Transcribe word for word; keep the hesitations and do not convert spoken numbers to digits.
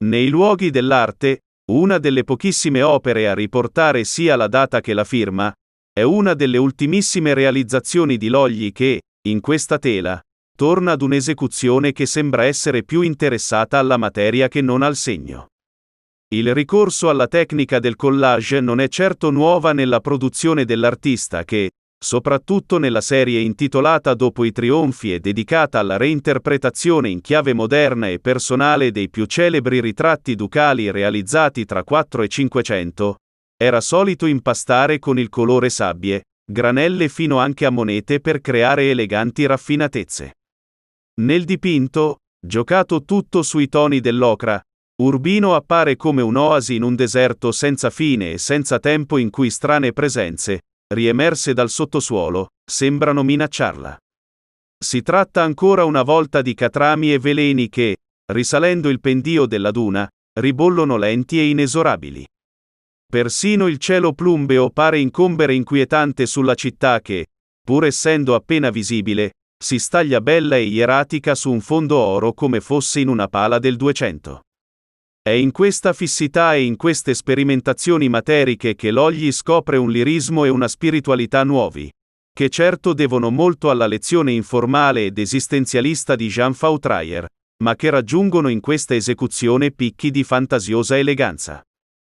Nei luoghi dell'arte, una delle pochissime opere a riportare sia la data che la firma, è una delle ultimissime realizzazioni di Logli che, in questa tela, torna ad un'esecuzione che sembra essere più interessata alla materia che non al segno. Il ricorso alla tecnica del collage non è certo nuova nella produzione dell'artista che, soprattutto nella serie intitolata Dopo i trionfi e dedicata alla reinterpretazione in chiave moderna e personale dei più celebri ritratti ducali realizzati tra quattrocento e cinquecento, era solito impastare con il colore sabbie, granelle fino anche a monete per creare eleganti raffinatezze. Nel dipinto, giocato tutto sui toni dell'ocra, Urbino appare come un'oasi in un deserto senza fine e senza tempo in cui strane presenze, riemerse dal sottosuolo, sembrano minacciarla. Si tratta ancora una volta di catrami e veleni che, risalendo il pendio della duna, ribollono lenti e inesorabili. Persino il cielo plumbeo pare incombere inquietante sulla città che, pur essendo appena visibile, si staglia bella e ieratica su un fondo oro come fosse in una pala del Duecento. È in questa fissità e in queste sperimentazioni materiche che Logli scopre un lirismo e una spiritualità nuovi, che certo devono molto alla lezione informale ed esistenzialista di Jean Fautrier, ma che raggiungono in questa esecuzione picchi di fantasiosa eleganza.